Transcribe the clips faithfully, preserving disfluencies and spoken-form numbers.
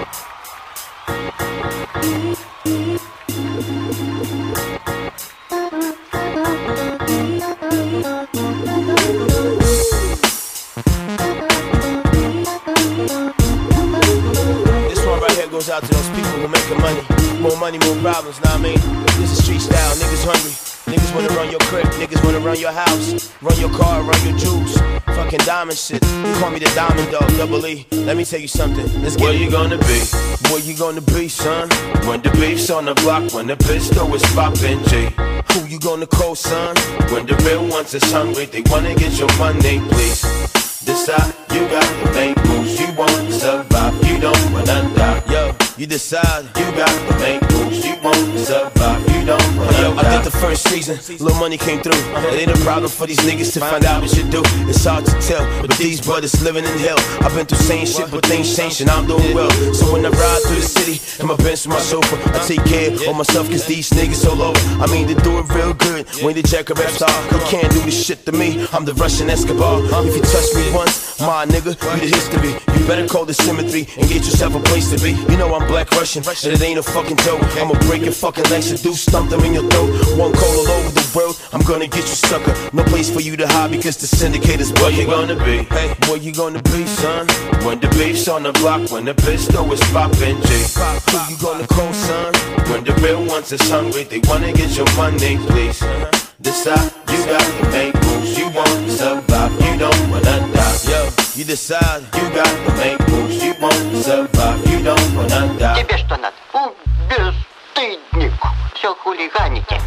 Goes out to those people who making money. More money, more problems, know what I mean? This is street style, niggas hungry. Niggas wanna run your crib, niggas wanna run your house. Run your car, run your juice. Fucking diamond shit. You call me the diamond dog, double E. Let me tell you something, let's get Where you gonna be? Where you gonna be, son? When the beef's on the block, when the pistol is poppin', G. Who you gonna call, son? When the real ones is hungry, they wanna get your money, please. Decide, you got to make moves, you won't survive, you don't wanna die. Yo, you decide, you got to make moves, you won't survive, you don't wanna Yo, die. I did the first season, little money came through. It ain't a problem for these niggas to find out what you do. It's hard to tell, but these brothers living in hell. I've been through same shit, but things change and I'm doing well. So when I ride through the city, in my Benz with my chauffeur, I take care of myself cause these niggas all over. I mean, they do it real good when they check a rap star. You can't do this shit to me, I'm the Russian Escobar. If you touch me once, my nigga, you the history. You better call the symmetry and get yourself a place to be. You know I'm black Russian, and it ain't a fucking joke. I'ma break your fucking legs and do stump them in your throat. One call all over the world, I'm gonna get you sucker. No place for you to hide because the syndicators. Where you gonna be? Hey, where you gonna be, son? When the beef's on the block, when the pistol is poppin', G. Who you gonna call, son? When the real ones is hungry, they wanna get your money, please. Decide, you got to make moves, you won't survive, you don't wanna die. Yo, you decide, you got to make moves, you won't survive, you don't wanna die. Тебе что надо? У, бесстыдник. Все хулиганите.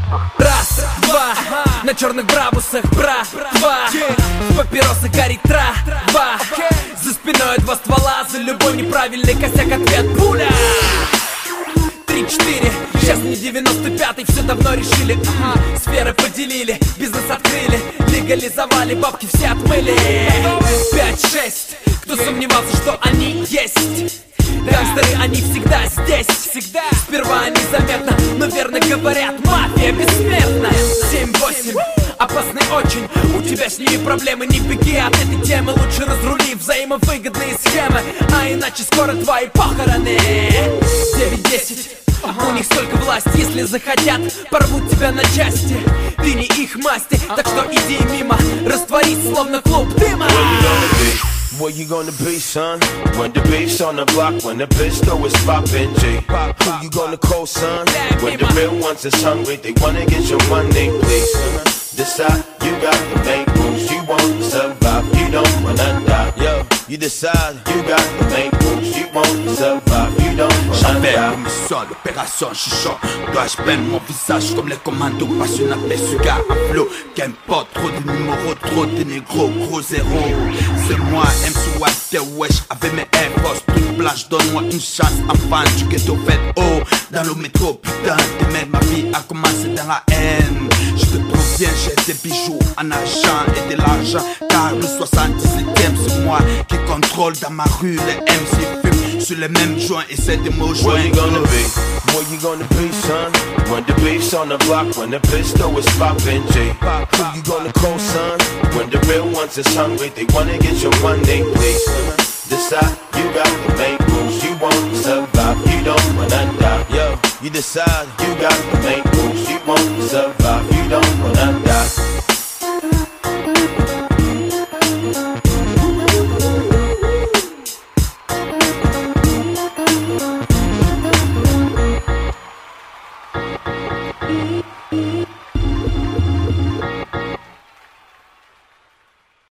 Раз, два, на черных брабусах, бра, два, папиросы горит тра, два, за спиной два ствола, за любой неправильный косяк ответ пуля. Три-четыре, сейчас не девяносто пятый, все давно решили, ага, сферы поделили, бизнес открыли, легализовали, бабки все отмыли. Пять-шесть, кто сомневался, что они есть? Гангстеры, они всегда здесь, всегда. Сперва незаметно, но верно говорят, мафия бессмертна. Семь-восемь, опасный очень. У тебя с ними проблемы, не беги от этой темы. Лучше разрули взаимовыгодные схемы, а иначе скоро твои похороны. Девять-десять, у них столько власти, если захотят, порвут тебя на части. Ты не их масти, так что иди мимо, растворись, словно клуб дыма. where you gonna be, son? When the beef's on the block, when the pistol is poppin', G. Who you gonna call, son? When the real ones is hungry, they wanna get your money, please. Decide, you got to make moves, you won't survive, you don't wanna die. Yo, you decide, you got to make moves, you won't survive, you don't wanna J'avais die. pour mission l'opération chichon. Dois-je peindre mon visage comme les commandos? Passionne appelé ce gars à flot. Qu'importe, trop de numéros, trop de négros, gros zéro. C'est moi, M C Walter Wesh, avec mes Air Force toute blanche. Donne-moi une chance, enfant du ghetto fait haut. Dans le métro, putain, t'aimes ma vie a commencé dans la haine. Je te proviens, j'ai des bijoux en argent et de l'argent. Car le soixante-dix-septième, c'est moi qui contrôle dans ma rue. Les M C fument sur les mêmes joints, essaie de me Where you rejoindre. gonna be? where you gonna be, son? When the beef's on the block, when the pistol is poppin', G. Who you gonna call, son? When the real ones is hungry, they wanna get your money, please. Decide, you got to make moves, you won't survive, you don't wanna die. Yo, you decide, You got to make moves, you won't survive, you don't wanna die. Beep.